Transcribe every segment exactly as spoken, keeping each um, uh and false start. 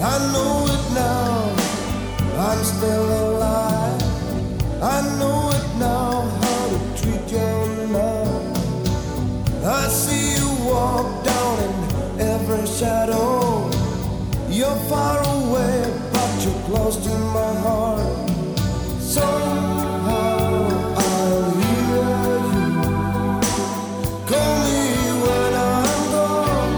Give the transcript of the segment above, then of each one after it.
I know it now, I'm still alive. I know it now, how to treat your love. I see you walk down in every shadow. You're far away, but you're close to my heart. Somehow I'll hear you call me when I'm gone.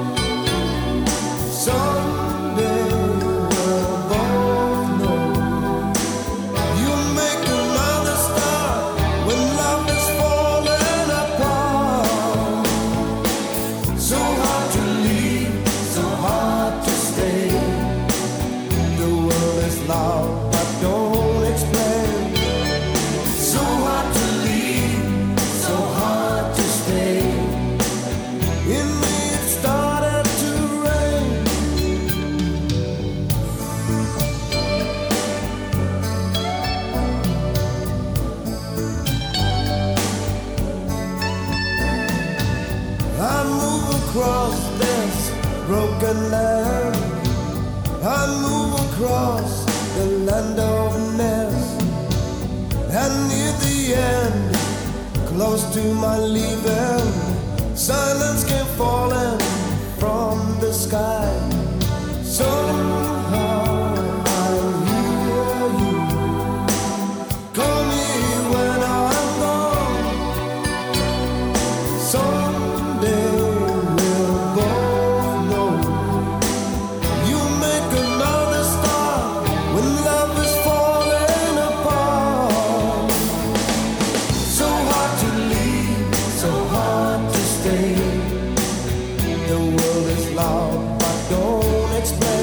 Someday we'll both know you'll make another start when love is falling apart. So hard to leave, so hard to stay. The world is loud, but don't explain. So hard to leave, so hard to stay. In me it started to rain. I move across this broken land. I move across the land of mess. And near the end, close to my leaving, silence came falling from the sky. Somehow I'll hear you call me when I'm gone. Someday we'll both know you make another start when love is falling apart. So hard to leave, so hard to stay. The world is loud, but don't explain.